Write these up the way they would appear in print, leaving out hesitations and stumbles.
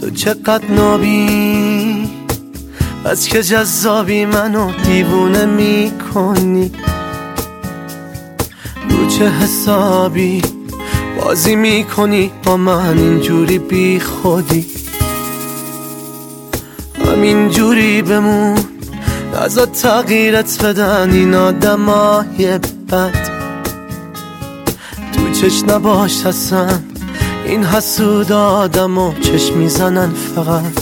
تو چقدر نابی، بس که جذابی، منو دیوونه میکنی. رو چه حسابی بازی میکنی با من اینجوری بی خودی؟ همینجوری بمون، نذار تغییرت بدن این آدمای بد. تو چشم نباش اصلا، این حسود آدمو چشم میزنن فقط.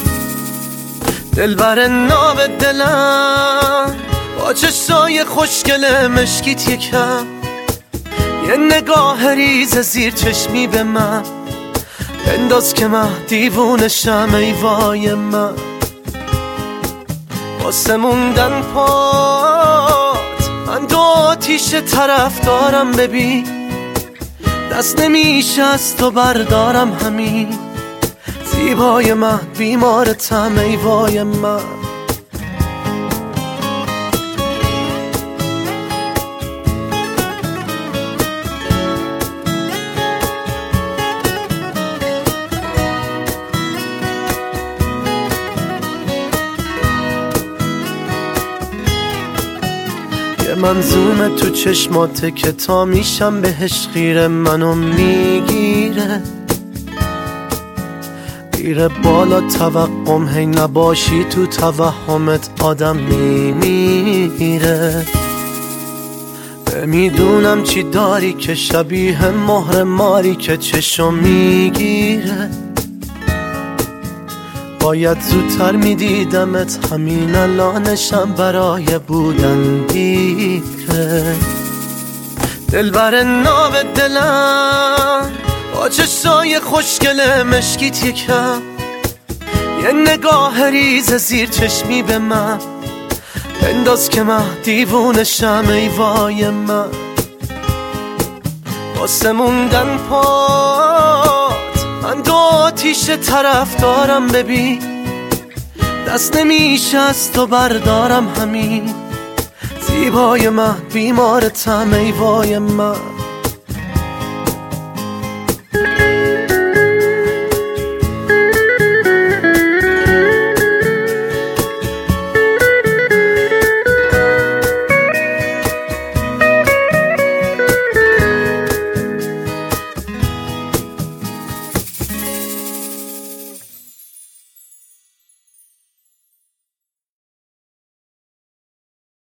دلبر ناب دلم با چشای خوشگل مشکیت یکم، یه نگاه ریز زیر چشمی به من بنداز که من دیوونشم. ای وای من واسه موندن پات، من دو آتیش طرف دارم. ببین دست نمیشه از تو بردارم، همین زیبای من بیمارتم. ای وای من یه منظومه تو چشماته که تا میشم بهش خیره، منو میگیره میره بالا توقم. هی نباشی تو توهمت آدم میمیره. نمیدونم چی داری که شبیه مهر ماری که چشم میگیره. باید زودتر میدیدمت، همین الانشم برای بودن دیره. دلبر ناب دلم با چشای خوشگل مشکیت یکم، یه نگاه ریز زیر چشمی به من بنداز که من دیوونشم. ای وای من واسه موندن پات، من دو آتیش طرف دارم. ببین دست نمیشه از تو بردارم، همین زیبای من بیمارتم. ای وای من